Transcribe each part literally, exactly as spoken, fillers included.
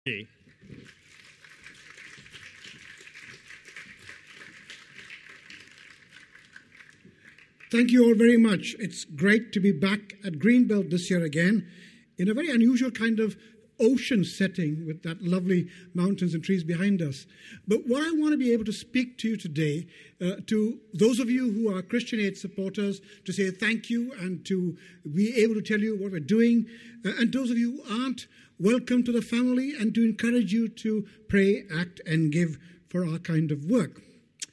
Thank you all very much. It's great to be back at Greenbelt this year again in a very unusual kind of ocean setting with that lovely mountains and trees behind us. But what I want to be able to speak to you today, uh, to those of you who are Christian Aid supporters, to say thank you and to be able to tell you what we're doing, uh, and those of you who aren't, welcome to the family, and to encourage you to pray, act, and give for our kind of work.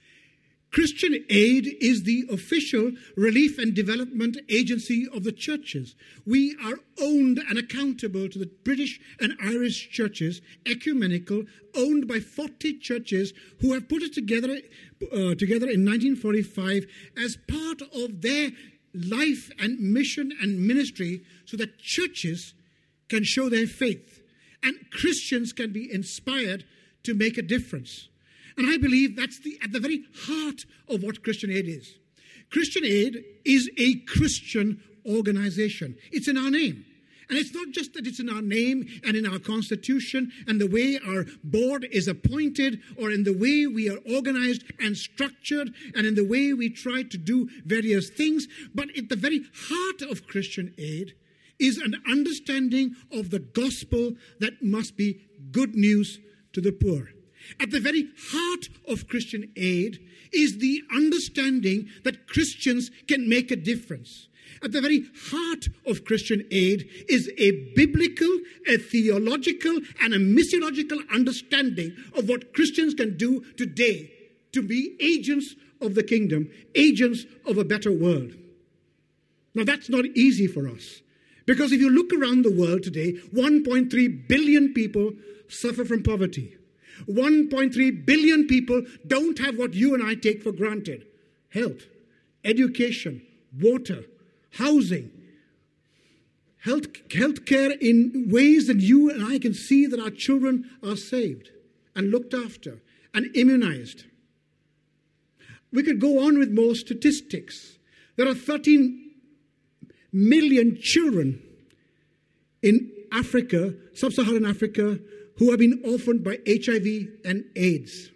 Christian Aid is the official relief and development agency of the churches. We are owned and accountable to the British and Irish churches, ecumenical, owned by forty churches who have put it together, uh, together in nineteen forty-five as part of their life and mission and ministry so that churches can show their faith and Christians can be inspired to make a difference. And I believe that's the, at the very heart of what Christian Aid is. Christian Aid is a Christian organization. It's in our name. And it's not just that it's in our name and in our constitution and the way our board is appointed or in the way we are organized and structured and in the way we try to do various things, but at the very heart of Christian Aid is an understanding of the gospel that must be good news to the poor. At the very heart of Christian Aid is the understanding that Christians can make a difference. At the very heart of Christian Aid is a biblical, a theological, and a missiological understanding of what Christians can do today to be agents of the kingdom, agents of a better world. Now, that's not easy for us. Because if you look around the world today, one point three billion people suffer from poverty. one point three billion people don't have what you and I take for granted. Health, education, water, housing, health, health care in ways that you and I can see that our children are saved and looked after and immunized. We could go on with more statistics. There are thirteen million children in Africa, sub-Saharan Africa, who have been orphaned by H I V and AIDS.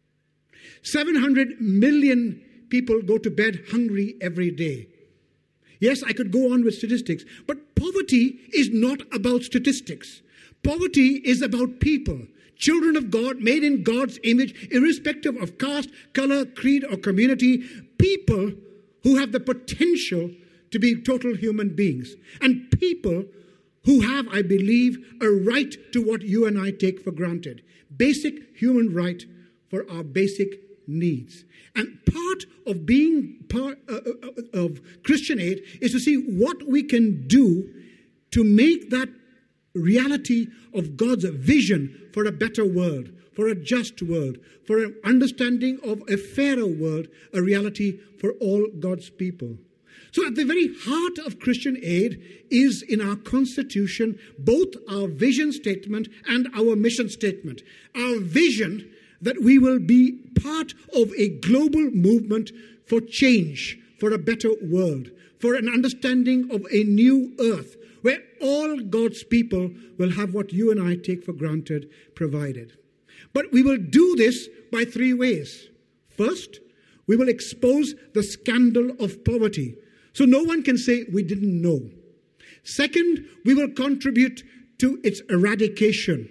seven hundred million people go to bed hungry every day. Yes, I could go on with statistics, but poverty is not about statistics. Poverty is about people, children of God, made in God's image, irrespective of caste, color, creed, or community, people who have the potential to be total human beings, and people who have, I believe, a right to what you and I take for granted. Basic human right for our basic needs. And part of being part uh, of Christian Aid is to see what we can do to make that reality of God's vision for a better world, for a just world, for an understanding of a fairer world, a reality for all God's people. So at the very heart of Christian Aid is in our constitution both our vision statement and our mission statement. Our vision that we will be part of a global movement for change, for a better world, for an understanding of a new earth where all God's people will have what you and I take for granted provided. But we will do this by three ways. First, we will expose the scandal of poverty, so no one can say we didn't know. Second, we will contribute to its eradication.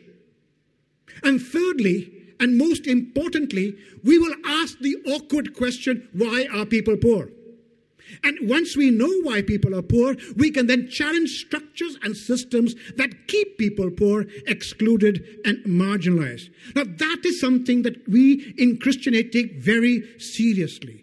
And thirdly, and most importantly, we will ask the awkward question, why are people poor? And once we know why people are poor, we can then challenge structures and systems that keep people poor, excluded, and marginalized. Now, that is something that we in Christian Aid take very seriously.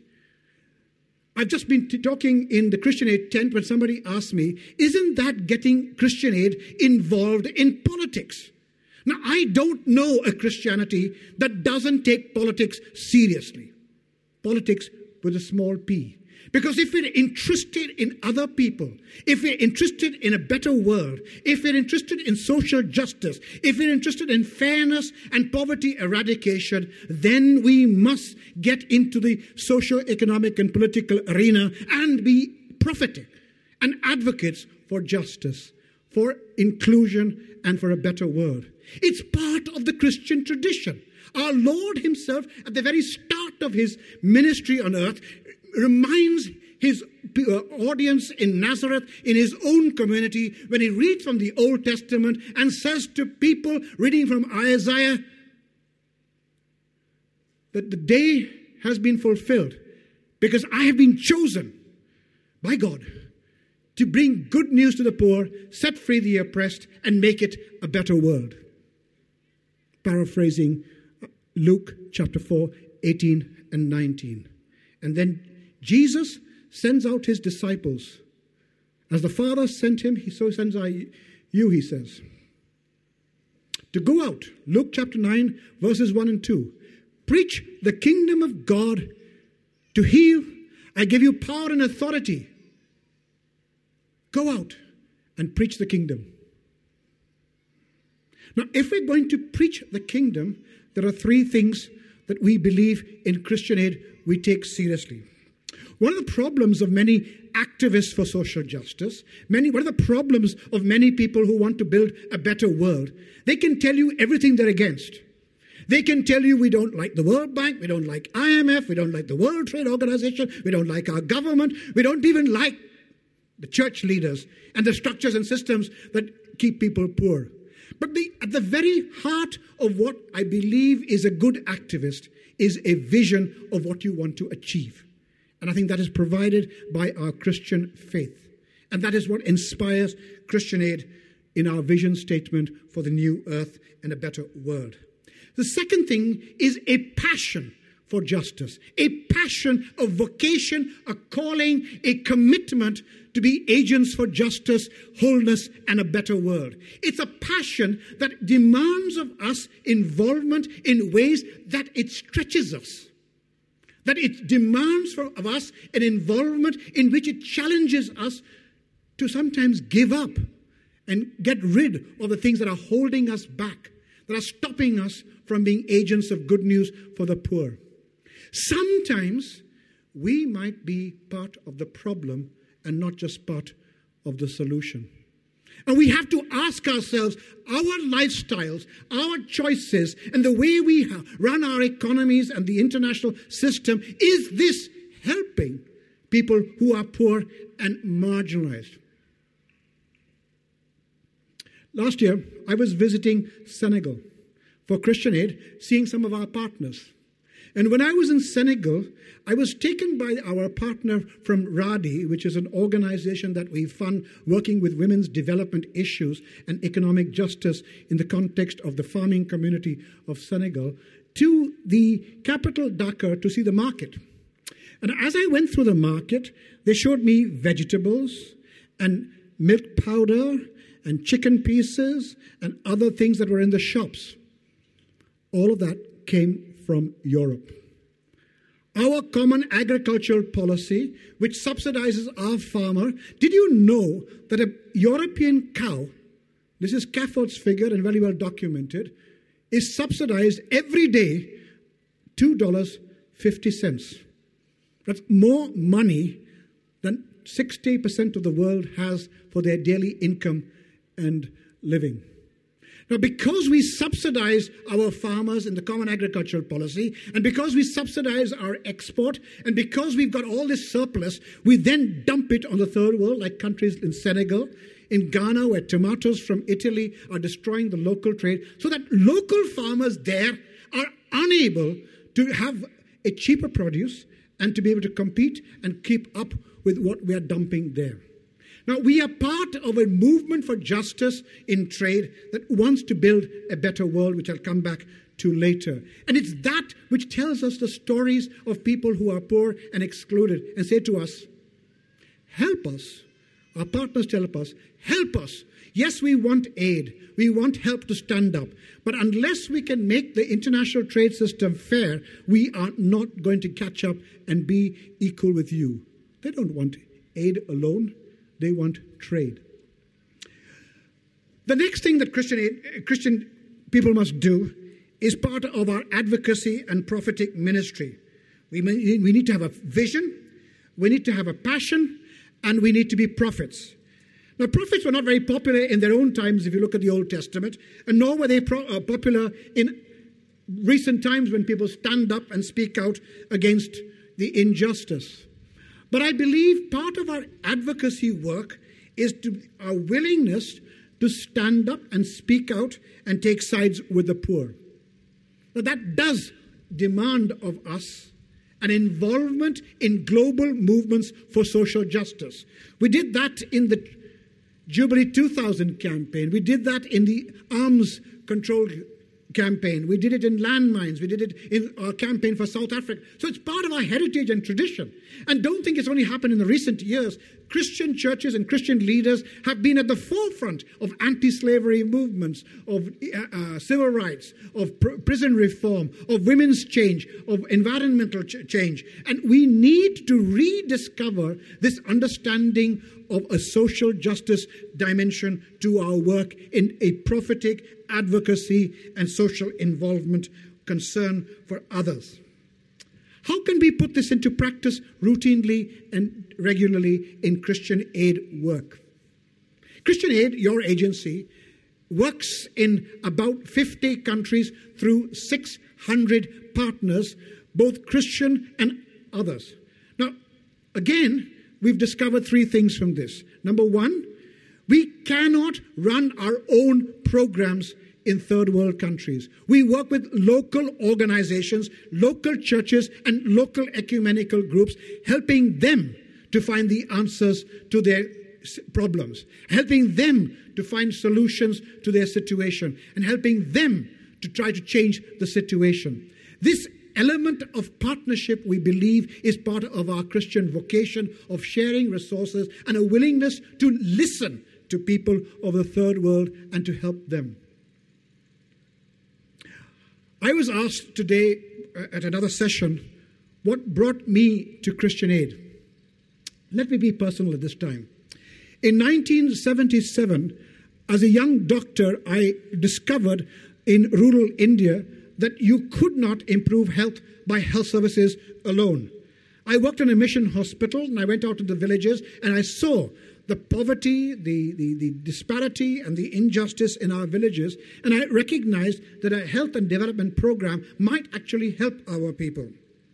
I've just been t- talking in the Christian Aid tent when somebody asked me, isn't that getting Christian Aid involved in politics? Now, I don't know a Christianity that doesn't take politics seriously. Politics with a small p. Because if we're interested in other people, if we're interested in a better world, if we're interested in social justice, if we're interested in fairness and poverty eradication, then we must get into the socio-economic and political arena and be prophetic and advocates for justice, for inclusion and for a better world. It's part of the Christian tradition. Our Lord himself, at the very start of his ministry on earth, reminds his audience in Nazareth, in his own community, when he reads from the Old Testament and says to people reading from Isaiah that the day has been fulfilled because I have been chosen by God to bring good news to the poor, set free the oppressed, and make it a better world. Paraphrasing Luke chapter four, eighteen and nineteen. And then Jesus sends out his disciples. As the Father sent him, he so sends I you, he says. To go out, Luke chapter nine, verses one and two. Preach the kingdom of God, to heal. I give you power and authority. Go out and preach the kingdom. Now, if we're going to preach the kingdom, there are three things that we believe in Christian Aid we take seriously. One of the problems of many activists for social justice, many, one of the problems of many people who want to build a better world, they can tell you everything they're against. They can tell you we don't like the World Bank, we don't like I M F, we don't like the World Trade Organization, we don't like our government, we don't even like the church leaders and the structures and systems that keep people poor. But the, at the very heart of what I believe is a good activist is a vision of what you want to achieve. And I think that is provided by our Christian faith. And that is what inspires Christian Aid in our vision statement for the new earth and a better world. The second thing is a passion for justice, a passion, a vocation, a calling, a commitment to be agents for justice, wholeness, and a better world. It's a passion that demands of us involvement in ways that it stretches us, that it demands from, of us an involvement in which it challenges us to sometimes give up and get rid of the things that are holding us back, that are stopping us from being agents of good news for the poor. Sometimes we might be part of the problem and not just part of the solution. And we have to ask ourselves, our lifestyles, our choices, and the way we run our economies and the international system, is this helping people who are poor and marginalized? Last year, I was visiting Senegal for Christian Aid, seeing some of our partners. And when I was in Senegal, I was taken by our partner from RADI, which is an organization that we fund working with women's development issues and economic justice in the context of the farming community of Senegal, to the capital, Dakar, to see the market. And as I went through the market, they showed me vegetables and milk powder and chicken pieces and other things that were in the shops. All of that came from Europe. Our common agricultural policy, which subsidizes our farmer, did you know that a European cow, this is CAFOD's figure and very well documented, is subsidized every day two dollars and fifty cents. That's more money than sixty percent of the world has for their daily income and living. Now, because we subsidize our farmers in the Common Agricultural Policy, and because we subsidize our export, and because we've got all this surplus, we then dump it on the third world, like countries in Senegal, in Ghana, where tomatoes from Italy are destroying the local trade, so that local farmers there are unable to have a cheaper produce and to be able to compete and keep up with what we are dumping there. Now, we are part of a movement for justice in trade that wants to build a better world, which I'll come back to later. And it's that which tells us the stories of people who are poor and excluded and say to us, help us. Our partners tell us, help us. Yes, we want aid. We want help to stand up. But unless we can make the international trade system fair, we are not going to catch up and be equal with you. They don't want aid alone. They want trade. The next thing that Christian, aid, Christian people must do is part of our advocacy and prophetic ministry. We, may, we need to have a vision, we need to have a passion, and we need to be prophets. Now, prophets were not very popular in their own times, if you look at the Old Testament, and nor were they pro- uh, popular in recent times when people stand up and speak out against the injustice. But I believe part of our advocacy work is to our willingness to stand up and speak out and take sides with the poor. Now, that does demand of us an involvement in global movements for social justice. We did that in the Jubilee two thousand campaign. We did that in the arms control campaign. We did it in landmines. We did it in our campaign for South Africa. So it's part of our heritage and tradition. And don't think it's only happened in the recent years. Christian churches and Christian leaders have been at the forefront of anti-slavery movements, of uh, uh, civil rights, of pr- prison reform, of women's change, of environmental ch- change. And we need to rediscover this understanding of a social justice dimension to our work in a prophetic advocacy and social involvement concern for others. How can we put this into practice routinely and regularly in Christian Aid work? Christian Aid, your agency, works in about fifty countries through six hundred partners, both Christian and others. Now, again, we've discovered three things from this. Number one, we cannot run our own programs in third world countries. We work with local organizations, local churches, and local ecumenical groups, helping them to find the answers to their problems, helping them to find solutions to their situation, and helping them to try to change the situation. This element of partnership, we believe, is part of our Christian vocation of sharing resources and a willingness to listen to people of the third world and to help them. I was asked today at another session what brought me to Christian Aid. Let me be personal at this time. In nineteen seventy-seven, as a young doctor, I discovered in rural India that you could not improve health by health services alone. I worked in a mission hospital, and I went out to the villages, and I saw the poverty, the, the, the disparity, and the injustice in our villages, and I recognized that a health and development program might actually help our people.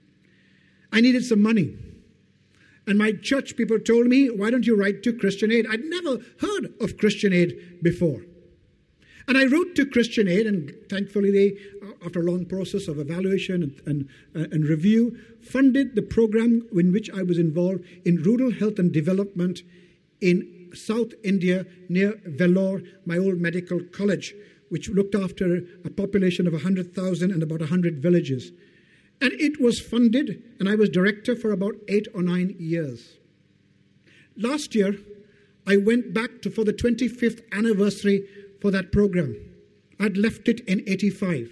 I needed some money. And my church people told me, why don't you write to Christian Aid? I'd never heard of Christian Aid before. And I wrote to Christian Aid, and thankfully they, after a long process of evaluation and, and, uh, and review, funded the program in which I was involved in rural health and development in South India near Vellore, my old medical college, which looked after a population of one hundred thousand and about one hundred villages. And it was funded, and I was director for about eight or nine years. Last year, I went back to for the twenty-fifth anniversary for that program. I'd left it in eighty-five.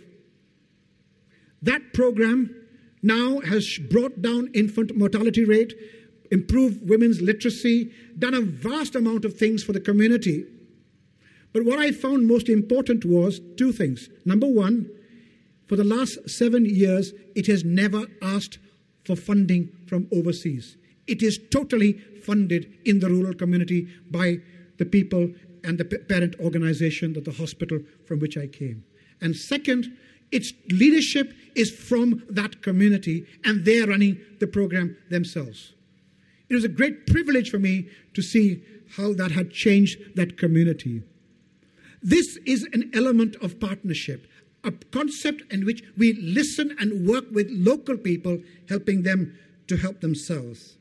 That program now has brought down infant mortality rate, improved women's literacy, done a vast amount of things for the community. But what I found most important was two things. Number one, for the last seven years, it has never asked for funding from overseas. It is totally funded in the rural community by the people and the parent organization, that the hospital from which I came. And second, its leadership is from that community, and they're running the program themselves. It was a great privilege for me to see how that had changed that community. This is an element of partnership, a concept in which we listen and work with local people, helping them to help themselves.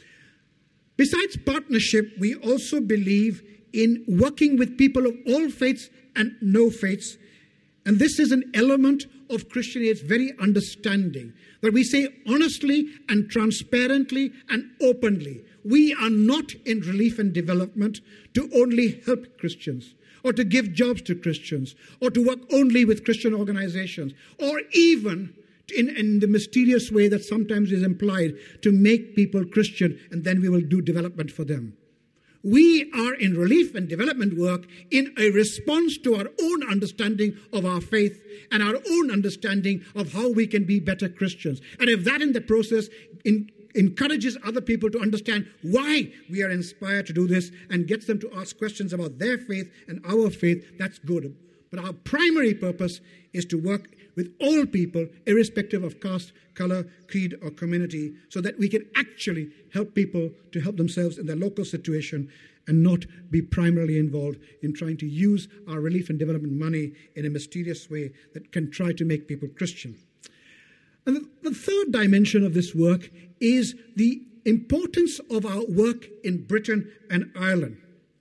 Besides partnership, we also believe in working with people of all faiths and no faiths. And this is an element of Christian Aid's very understanding, that we say honestly and transparently and openly, we are not in relief and development to only help Christians, or to give jobs to Christians, or to work only with Christian organizations, or even in, in the mysterious way that sometimes is implied, to make people Christian and then we will do development for them. We are in relief and development work in a response to our own understanding of our faith and our own understanding of how we can be better Christians. And if that in the process in, encourages other people to understand why we are inspired to do this and gets them to ask questions about their faith and our faith, that's good. But our primary purpose is to work with all people, irrespective of caste, color, creed, or community, so that we can actually help people to help themselves in their local situation and not be primarily involved in trying to use our relief and development money in a mysterious way that can try to make people Christian. And the, the third dimension of this work is the importance of our work in Britain and Ireland.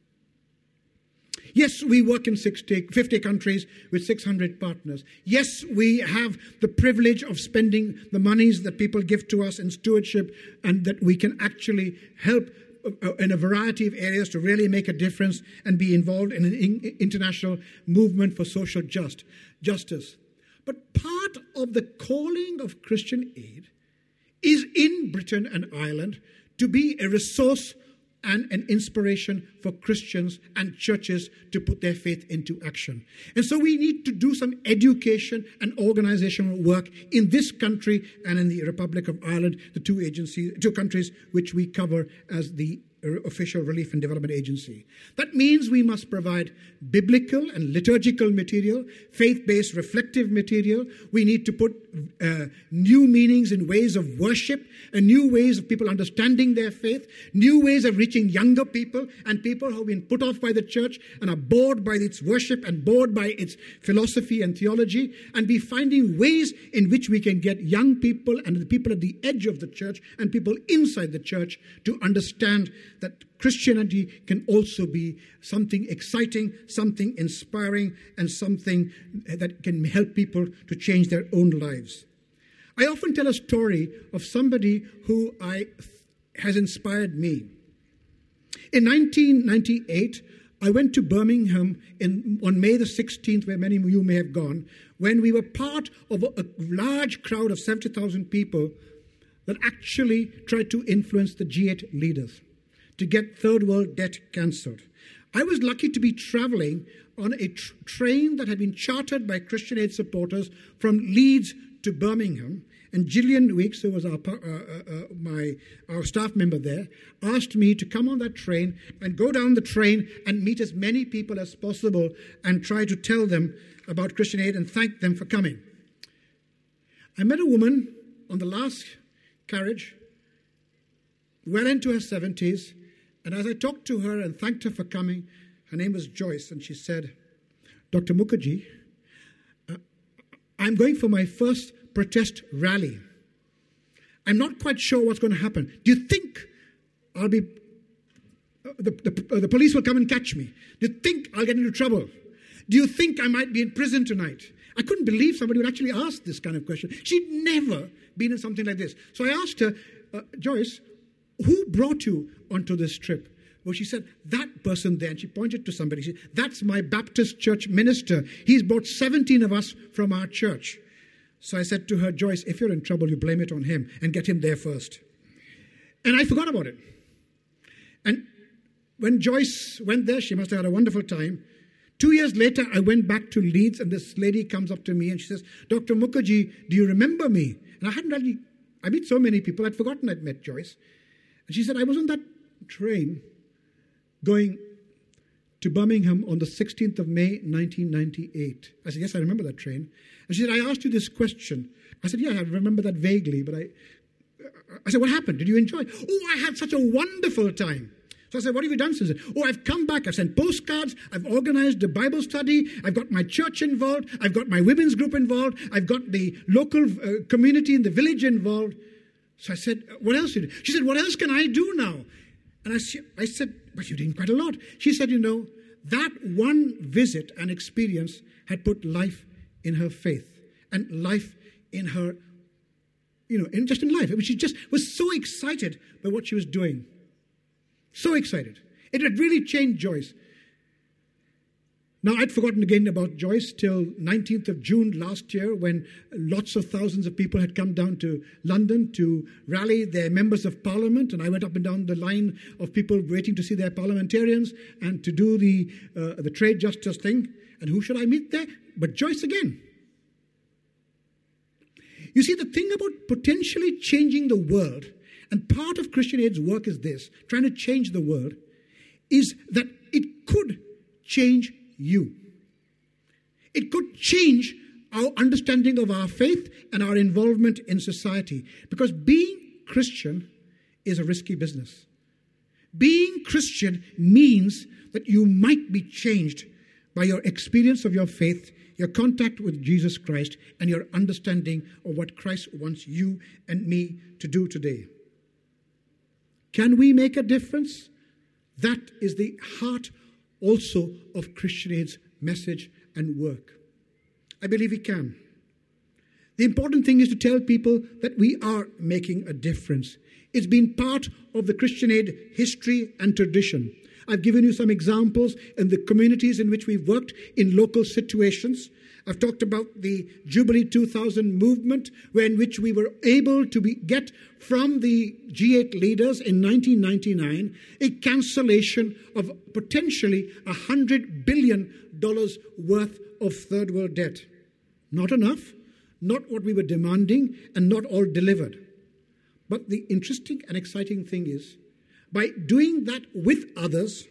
Yes, we work in sixty, fifty countries with six hundred partners. Yes, we have the privilege of spending the monies that people give to us in stewardship, and that we can actually help in a variety of areas to really make a difference and be involved in an international movement for social just, justice. But part of the calling of Christian Aid is in Britain and Ireland to be a resource and an inspiration for Christians and churches to put their faith into action. And so we need to do some education and organizational work in this country and in the Republic of Ireland, the two agencies, two countries which we cover as the official relief and development agency. That means we must provide biblical and liturgical material, faith-based reflective material. We need to put uh, new meanings in ways of worship and new ways of people understanding their faith, new ways of reaching younger people and people who have been put off by the church and are bored by its worship and bored by its philosophy and theology, and be finding ways in which we can get young people and the people at the edge of the church and people inside the church to understand that Christianity can also be something exciting, something inspiring, and something that can help people to change their own lives. I often tell a story of somebody who I, has inspired me. In nineteen ninety-eight, I went to Birmingham in, on May the sixteenth, where many of you may have gone, when we were part of a, a large crowd of seventy thousand people that actually tried to influence the G eight leaders to get third world debt cancelled. I was lucky to be traveling on a tr- train that had been chartered by Christian Aid supporters from Leeds to Birmingham, and Gillian Weeks, who was our, uh, uh, my, our staff member there, asked me to come on that train and go down the train and meet as many people as possible and try to tell them about Christian Aid and thank them for coming. I met a woman on the last carriage, well into her seventies, and as I talked to her and thanked her for coming, her name was Joyce, and she said, Doctor Mukherjee, uh, I'm going for my first protest rally. I'm not quite sure what's going to happen. Do you think I'll be, uh, the, the, uh, the police will come and catch me? Do you think I'll get into trouble? Do you think I might be in prison tonight? I couldn't believe somebody would actually ask this kind of question. She'd never been in something like this. So I asked her, uh, Joyce, who brought you onto this trip? Well, she said, that person there, and she pointed to somebody. She said, that's my Baptist church minister. He's brought seventeen of us from our church. So I said to her, Joyce, if you're in trouble, you blame it on him and get him there first. And I forgot about it. And when Joyce went there, she must have had a wonderful time. Two years later, I went back to Leeds, and this lady comes up to me and she says, Doctor Mukherjee, do you remember me? And I hadn't really, I meet so many people, I'd forgotten I'd met Joyce. And she said, I was on that train going to Birmingham on the sixteenth of May, nineteen ninety-eight. I said, yes, I remember that train. And she said, I asked you this question. I said, yeah, I remember that vaguely, but I, I said, what happened? Did you enjoy it? Oh, I had such a wonderful time. So I said, what have you done since then? Oh, I've come back. I've sent postcards. I've organized a Bible study. I've got my church involved. I've got my women's group involved. I've got the local uh, community in the village involved. So I said, what else did you do? She said, what else can I do now? And I, I said, but you're doing quite a lot. She said, you know, that one visit and experience had put life in her faith and life in her, you know, in, just in life. She just was so excited by what she was doing. So excited. It had really changed Joyce. Now, I'd forgotten again about Joyce till nineteenth of June last year, when lots of thousands of people had come down to London to rally their members of parliament. And I went up and down the line of people waiting to see their parliamentarians and to do the, uh, the trade justice thing. And who should I meet there? But Joyce again. You see, the thing about potentially changing the world and part of Christian Aid's work is this, trying to change the world, is that it could change you. It could change our understanding of our faith and our involvement in society. Because being Christian is a risky business. Being Christian means that you might be changed by your experience of your faith, your contact with Jesus Christ, and your understanding of what Christ wants you and me to do today. Can we make a difference? That is the heart also of Christian Aid's message and work. I believe we can. The important thing is to tell people that we are making a difference. It's been part of the Christian Aid history and tradition. I've given you some examples in the communities in which we've worked in local situations. I've talked about the Jubilee two thousand movement, where in which we were able to be, get from the G eight leaders in nineteen ninety-nine a cancellation of potentially one hundred billion dollars worth of third world debt. Not enough, not what we were demanding, and not all delivered. But the interesting and exciting thing is, by doing that with others,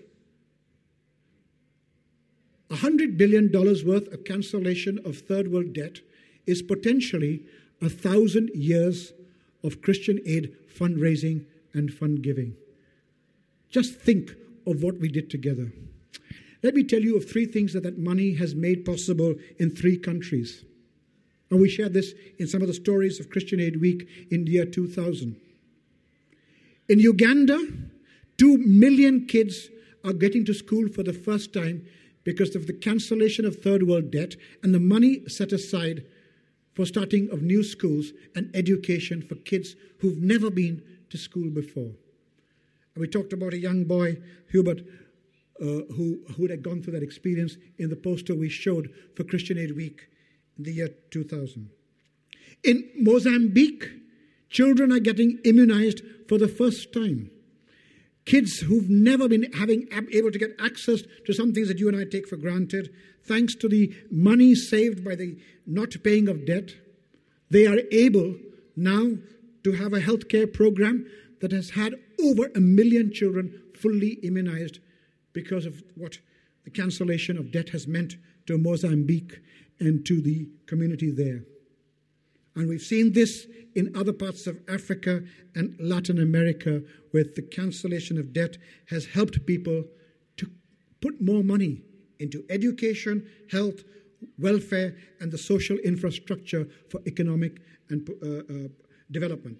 one hundred billion dollars worth of cancellation of third world debt is potentially a thousand years of Christian Aid fundraising and fund giving. Just think of what we did together. Let me tell you of three things that that money has made possible in three countries. And we shared this in some of the stories of Christian Aid Week in the year two thousand. In Uganda, two million kids are getting to school for the first time because of the cancellation of third world debt and the money set aside for starting of new schools and education for kids who've never been to school before. And we talked about a young boy, Hubert, uh, who, who had gone through that experience in the poster we showed for Christian Aid Week in the year two thousand. In Mozambique, children are getting immunized for the first time. Kids who've never been having able to get access to some things that you and I take for granted, thanks to the money saved by the not paying of debt, they are able now to have a healthcare program that has had over a million children fully immunized because of what the cancellation of debt has meant to Mozambique and to the community there. And we've seen this in other parts of Africa and Latin America, where the cancellation of debt has helped people to put more money into education, health, welfare, and the social infrastructure for economic and uh, uh, development.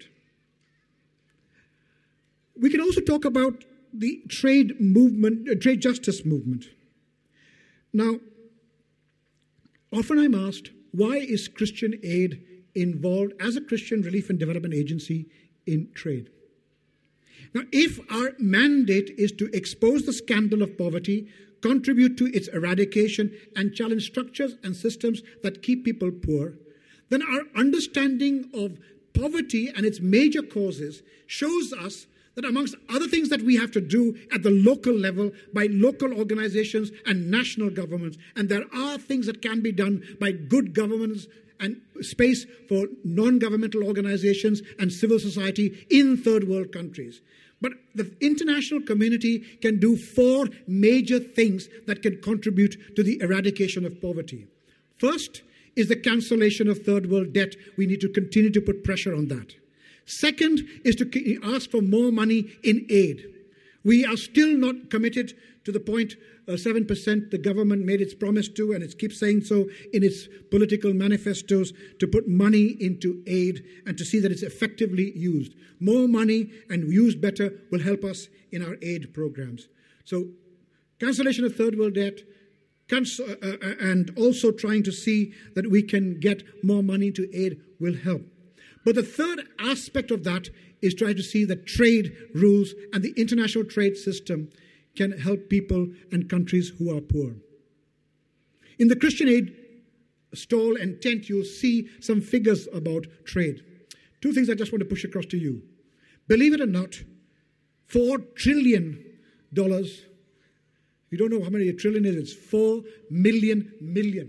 We can also talk about the trade movement, uh, trade justice movement. Now, often I'm asked, why is Christian Aid involved as a Christian relief and development agency in trade? Now, if our mandate is to expose the scandal of poverty, contribute to its eradication, and challenge structures and systems that keep people poor, then our understanding of poverty and its major causes shows us that amongst other things that we have to do at the local level by local organizations and national governments, and there are things that can be done by good governments and space for non-governmental organizations and civil society in third world countries. But the international community can do four major things that can contribute to the eradication of poverty. First is the cancellation of third world debt. We need to continue to put pressure on that. Second is to ask for more money in aid. We are still not committed to the point uh, seven percent the government made its promise to, and it keeps saying so in its political manifestos, to put money into aid and to see that it's effectively used. More money and used better will help us in our aid programs. So cancellation of third world debt, cons- uh, uh, and also trying to see that we can get more money into aid will help. But the third aspect of that is try to see that trade rules and the international trade system can help people and countries who are poor. In the Christian Aid stall and tent, you'll see some figures about trade. Two things I just want to push across to you. Believe it or not, four trillion dollars, if you don't know how many a trillion is, it's four million million.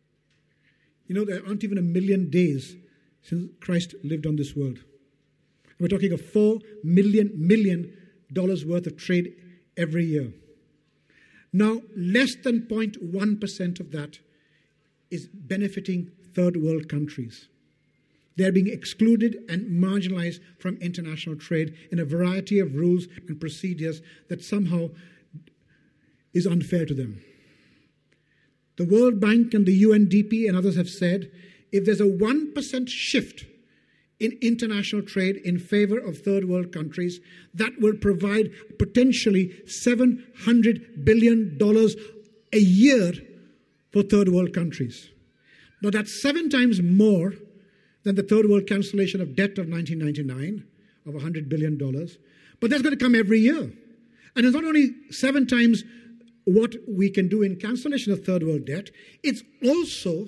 You know, there aren't even a million days since Christ lived on this world. We're talking of four million million dollars worth of trade every year. Now, less than zero point one percent of that is benefiting third world countries. They're being excluded and marginalized from international trade in a variety of rules and procedures that somehow is unfair to them. The World Bank and the U N D P and others have said if there's a one percent shift in international trade in favor of third world countries, that will provide potentially seven hundred billion dollars a year for third world countries. Now that's seven times more than the third world cancellation of debt of nineteen ninety-nine of one hundred billion dollars. But that's going to come every year. And it's not only seven times what we can do in cancellation of third world debt, it's also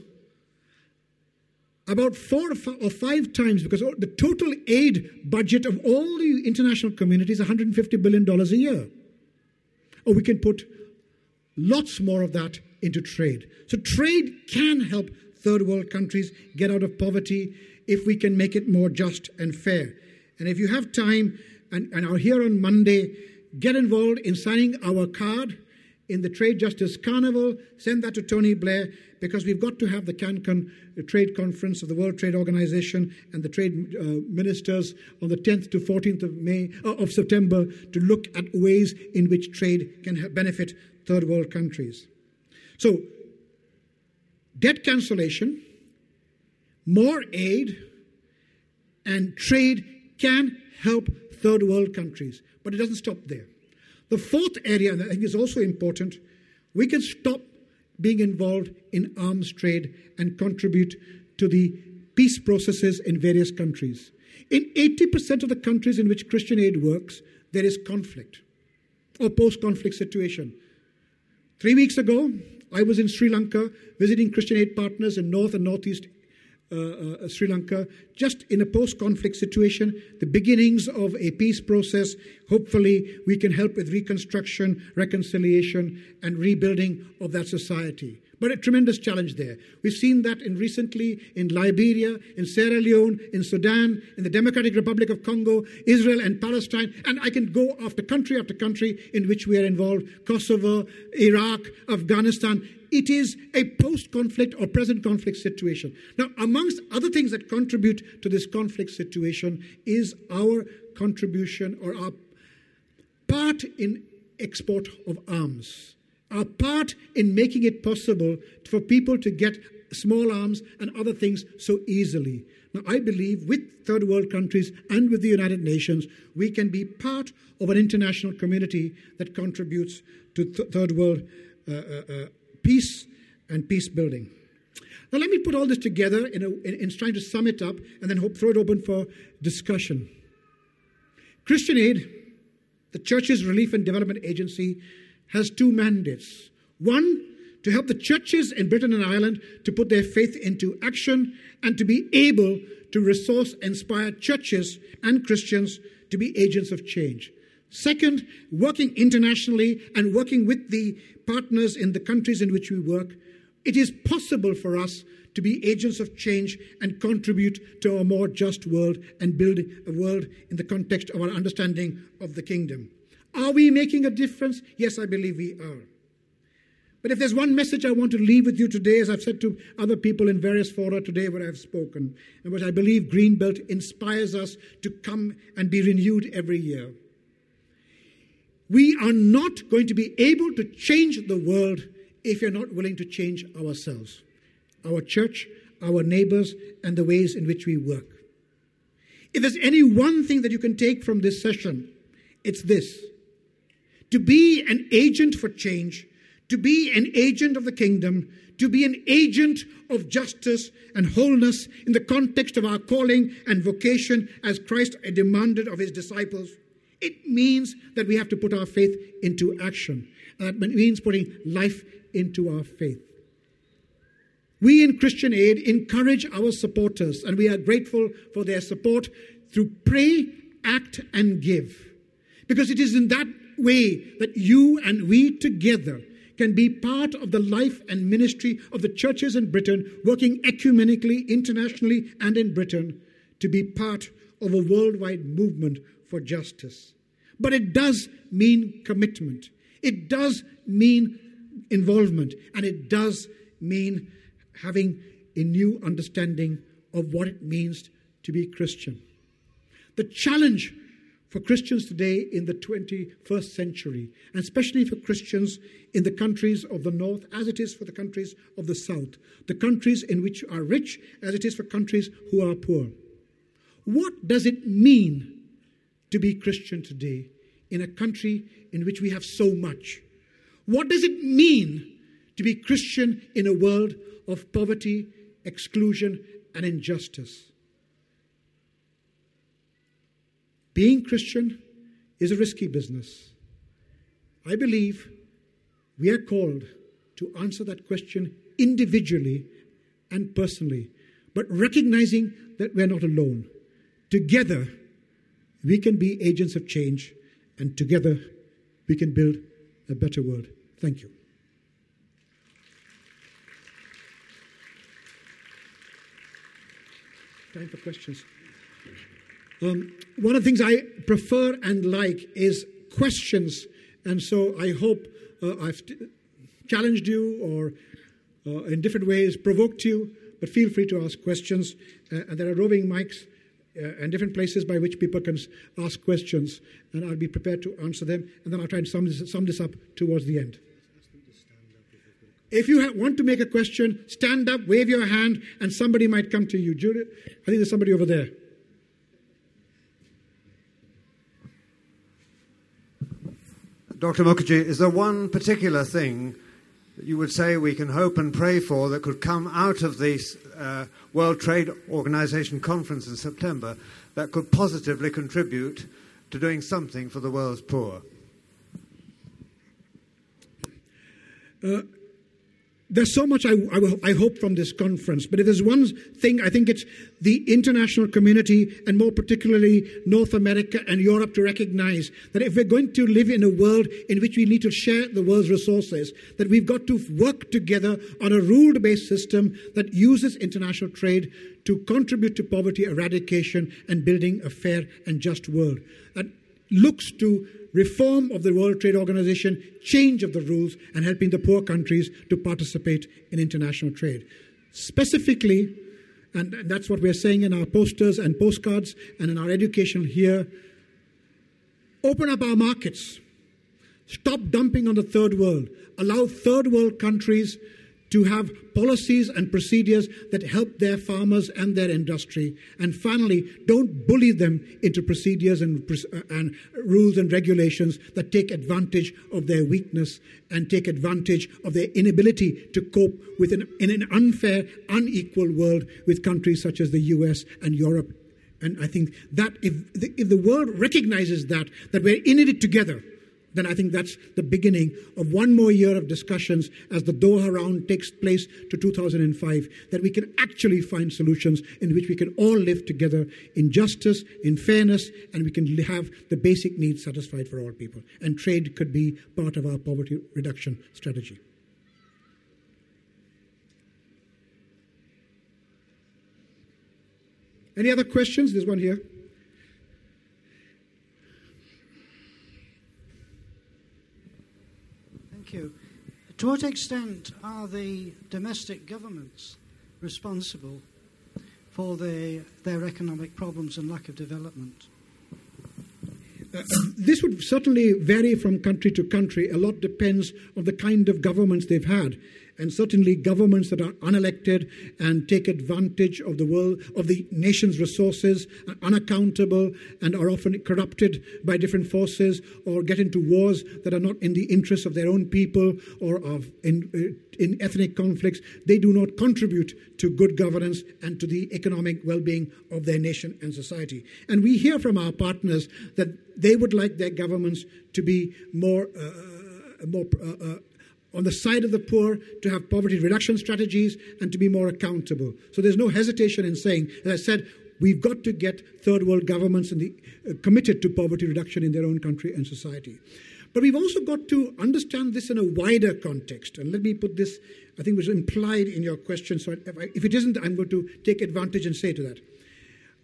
about four or five times, because the total aid budget of all the international community is one hundred fifty billion dollars a year. Or we can put lots more of that into trade. So trade can help third world countries get out of poverty if we can make it more just and fair. And if you have time and, and are here on Monday, get involved in signing our card in the Trade Justice Carnival. Send that to Tony Blair, because we've got to have the Cancun Trade Conference of the World Trade Organization and the trade uh, ministers on the tenth to fourteenth of May uh, of September to look at ways in which trade can benefit third world countries. So, debt cancellation, more aid, and trade can help third world countries. But it doesn't stop there. The fourth area, and I think is also important, we can stop being involved in arms trade and contribute to the peace processes in various countries. In eighty percent of the countries in which Christian Aid works, there is conflict or post-conflict situation. Three weeks ago, I was in Sri Lanka visiting Christian Aid partners in North and Northeast uh, uh, Sri Lanka, just in a post-conflict situation, the beginnings of a peace process. Hopefully, we can help with reconstruction, reconciliation, and rebuilding of that society. But a tremendous challenge there. We've seen that in recently in Liberia, in Sierra Leone, in Sudan, in the Democratic Republic of Congo, Israel and Palestine, and I can go after country after country in which we are involved, Kosovo, Iraq, Afghanistan. It is a post-conflict or present conflict situation. Now, amongst other things that contribute to this conflict situation is our contribution or our part in export of arms. Our part in making it possible for people to get small arms and other things so easily. Now, I believe with third world countries and with the United Nations, we can be part of an international community that contributes to th- third world uh, uh, uh, peace and peace building. Now, let me put all this together in, a, in, in trying to sum it up and then hope, throw it open for discussion. Christian Aid, the Churches Relief and Development Agency, has two mandates. One, to help the churches in Britain and Ireland to put their faith into action and to be able to resource, inspire churches and Christians to be agents of change. Second, working internationally and working with the partners in the countries in which we work, it is possible for us to be agents of change and contribute to a more just world and build a world in the context of our understanding of the kingdom. Are we making a difference? Yes, I believe we are. But if there's one message I want to leave with you today, as I've said to other people in various fora today where I've spoken, and what I believe Greenbelt inspires us to come and be renewed every year. We are not going to be able to change the world if you're not willing to change ourselves, our church, our neighbors, and the ways in which we work. If there's any one thing that you can take from this session, it's this. To be an agent for change, to be an agent of the kingdom, to be an agent of justice and wholeness in the context of our calling and vocation as Christ demanded of his disciples, it means that we have to put our faith into action. That means putting life into our faith. We in Christian Aid encourage our supporters, and we are grateful for their support through pray, act, and give. Because it is in that way that you and we together can be part of the life and ministry of the churches in Britain, working ecumenically, internationally, and in Britain, to be part of a worldwide movement for justice. But it does mean commitment. It does mean involvement. And it does mean having a new understanding of what it means to be Christian. The challenge for Christians today in the twenty-first century, and especially for Christians in the countries of the North, as it is for the countries of the South, the countries in which are rich, as it is for countries who are poor. What does it mean to be Christian today in a country in which we have so much? What does it mean to be Christian in a world of poverty, exclusion, and injustice? Being Christian is a risky business. I believe we are called to answer that question individually and personally, but recognizing that we are not alone. Together, we can be agents of change, and together, we can build a better world. Thank you. Time for questions. Um, one of the things I prefer and like is questions, and so I hope uh, I've t- challenged you or uh, in different ways provoked you, but feel free to ask questions. Uh, and there are roving mics uh, and different places by which people can ask questions, and I'll be prepared to answer them, and then I'll try and sum this, sum this up towards the end. If you have, want to make a question, stand up, wave your hand, and somebody might come to you. Judith, I think there's somebody over there. Doctor Mukherjee, is there one particular thing that you would say we can hope and pray for that could come out of this uh, World Trade Organization conference in September that could positively contribute to doing something for the world's poor? Uh, There's so much I, I, I hope from this conference, but if there's one thing, I think it's the international community, and more particularly North America and Europe, to recognize that if we're going to live in a world in which we need to share the world's resources, that we've got to work together on a rule-based system that uses international trade to contribute to poverty eradication and building a fair and just world. That looks to reform of the World Trade Organization, change of the rules, and helping the poor countries to participate in international trade. Specifically, and that's what we're saying in our posters and postcards and in our education here, open up our markets. Stop dumping on the third world. Allow third world countries to have policies and procedures that help their farmers and their industry. And finally, don't bully them into procedures and, and rules and regulations that take advantage of their weakness and take advantage of their inability to cope with an, in an unfair, unequal world with countries such as the U S and Europe. And I think that if the, if the world recognizes that, that we're in it together, then I think that's the beginning of one more year of discussions as the Doha round takes place to two thousand five, that we can actually find solutions in which we can all live together in justice, in fairness, and we can have the basic needs satisfied for all people. And trade could be part of our poverty reduction strategy. Any other questions? There's one here. You. To what extent are the domestic governments responsible for the, their economic problems and lack of development? Uh, this would certainly vary from country to country. A lot depends on the kind of governments they've had. And certainly governments that are unelected and take advantage of the world, of the nation's resources, are unaccountable and are often corrupted by different forces or get into wars that are not in the interests of their own people or of in, uh, in ethnic conflicts, they do not contribute to good governance and to the economic well-being of their nation and society. And we hear from our partners that they would like their governments to be more, uh, more uh, uh, on the side of the poor, to have poverty reduction strategies, and to be more accountable. So there's no hesitation in saying, as I said, we've got to get third world governments in the, uh, committed to poverty reduction in their own country and society. But we've also got to understand this in a wider context. And let me put this, I think was implied in your question, so if, I, if it isn't, I'm going to take advantage and say to that.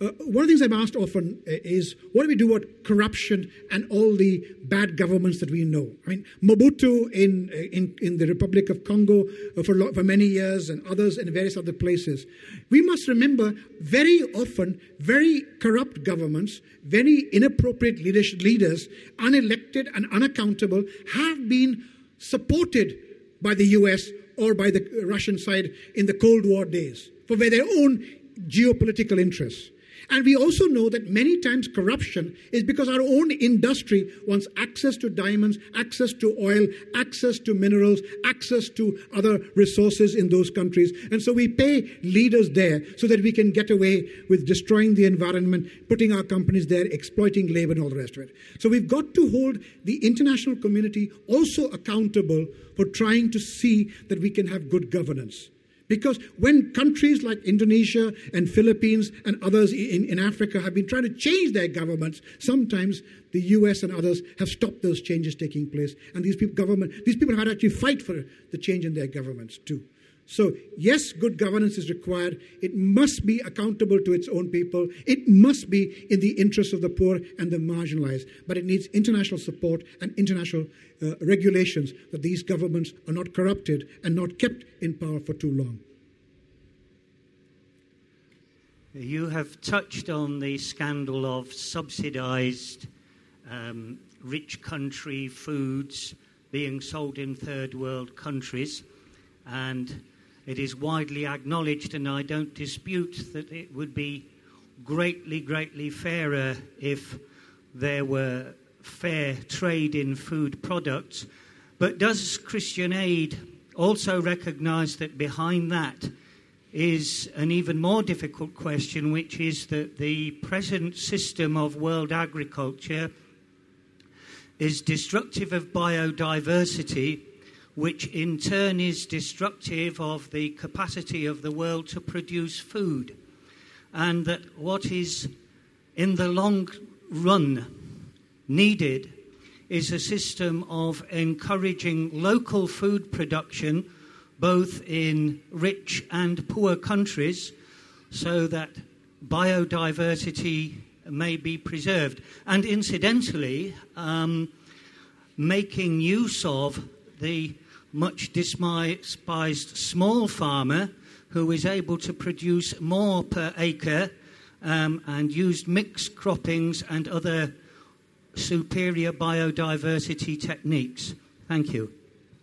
Uh, one of the things I'm asked often is, what do we do about corruption and all the bad governments that we know? I mean, Mobutu in in, in the Republic of Congo uh, for, for many years, and others in various other places. We must remember, very often, very corrupt governments, very inappropriate leadership, leaders, unelected and unaccountable, have been supported by the U S or by the Russian side in the Cold War days for their own geopolitical interests. And we also know that many times corruption is because our own industry wants access to diamonds, access to oil, access to minerals, access to other resources in those countries. And so we pay leaders there so that we can get away with destroying the environment, putting our companies there, exploiting labor and all the rest of it. So we've got to hold the international community also accountable for trying to see that we can have good governance. Because when countries like Indonesia and Philippines and others in, in Africa have been trying to change their governments, sometimes the U S and others have stopped those changes taking place. And these people, government, these people have had to actually fight for the change in their governments too. So, yes, good governance is required. It must be accountable to its own people. It must be in the interests of the poor and the marginalized. But it needs international support and international uh, regulations that these governments are not corrupted and not kept in power for too long. You have touched on the scandal of subsidized um, rich country foods being sold in third world countries, and it is widely acknowledged, and I don't dispute, that it would be greatly, greatly fairer if there were fair trade in food products. But does Christian Aid also recognise that behind that is an even more difficult question, which is that the present system of world agriculture is destructive of biodiversity, which in turn is destructive of the capacity of the world to produce food, and that what is in the long run needed is a system of encouraging local food production both in rich and poor countries so that biodiversity may be preserved, and incidentally um, making use of the much despised small farmer who is able to produce more per acre um, and used mixed croppings and other superior biodiversity techniques. Thank you.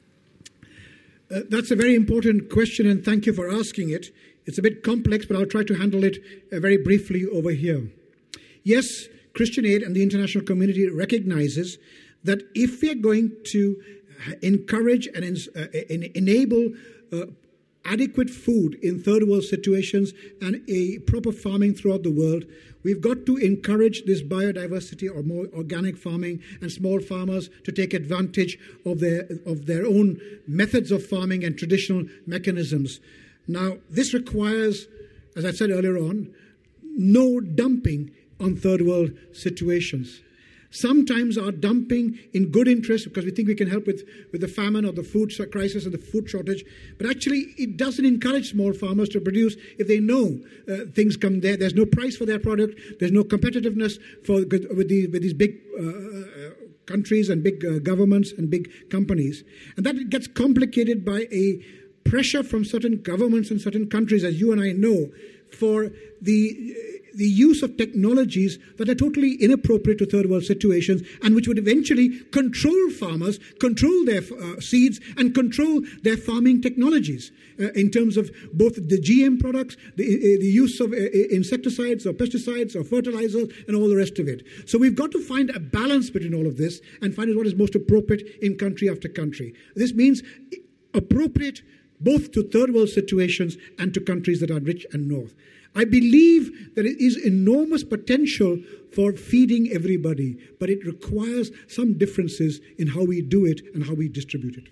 Uh, that's a very important question, and thank you for asking it. It's a bit complex, but I'll try to handle it uh, very briefly over here. Yes, Christian Aid and the international community recognizes that if we're going to encourage and uh, enable uh, adequate food in third world situations and a proper farming throughout the world, we've got to encourage this biodiversity or more organic farming and small farmers to take advantage of their of their own methods of farming and traditional mechanisms. Now, this requires, as I said earlier on, no dumping on third world situations. Sometimes our dumping in good interest because we think we can help with, with the famine or the food crisis or the food shortage, but actually it doesn't encourage small farmers to produce if they know uh, things come there. There's no price for their product. There's no competitiveness for with, the, with these big uh, countries and big uh, governments and big companies. And that gets complicated by a pressure from certain governments and certain countries, as you and I know, for the the use of technologies that are totally inappropriate to third world situations and which would eventually control farmers, control their uh, seeds and control their farming technologies uh, in terms of both the G M products, the, uh, the use of uh, insecticides or pesticides or fertilizers and all the rest of it. So we've got to find a balance between all of this and find out what is most appropriate in country after country. This means appropriate both to third world situations and to countries that are rich and north. I believe that it is enormous potential for feeding everybody, but it requires some differences in how we do it and how we distribute it.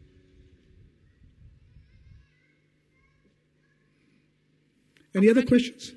Any other questions?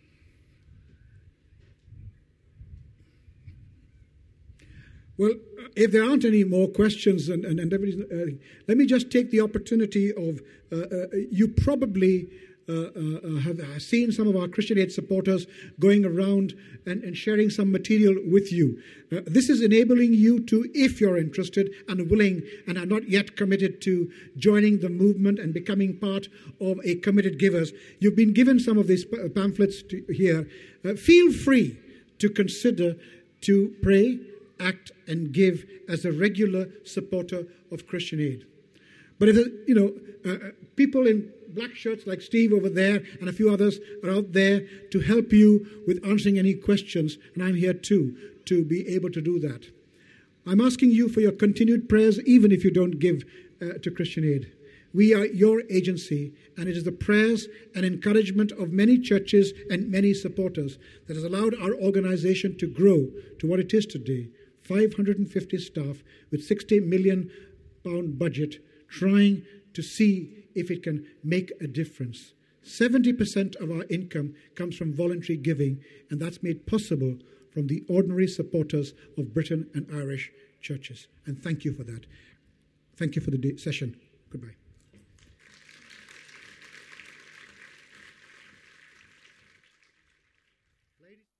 Well, if there aren't any more questions, and, and, and everybody's, uh, let me just take the opportunity of, uh, uh, you probably uh, uh, have seen some of our Christian Aid supporters going around and, and sharing some material with you. Uh, this is enabling you to, if you're interested and willing and are not yet committed to joining the movement and becoming part of a committed givers, you've been given some of these pamphlets to, here. Uh, feel free to consider to pray, act, and give as a regular supporter of Christian Aid. But if, you know, uh, people in black shirts like Steve over there and a few others are out there to help you with answering any questions, and I'm here too to be able to do that. I'm asking you for your continued prayers, even if you don't give uh, to Christian Aid. We are your agency, and it is the prayers and encouragement of many churches and many supporters that has allowed our organization to grow to what it is today. five hundred fifty staff with sixty million pound budget, trying to see if it can make a difference. seventy percent of our income comes from voluntary giving, and that's made possible from the ordinary supporters of Britain and Irish churches. And thank you for that. Thank you for the session. Goodbye. Ladies.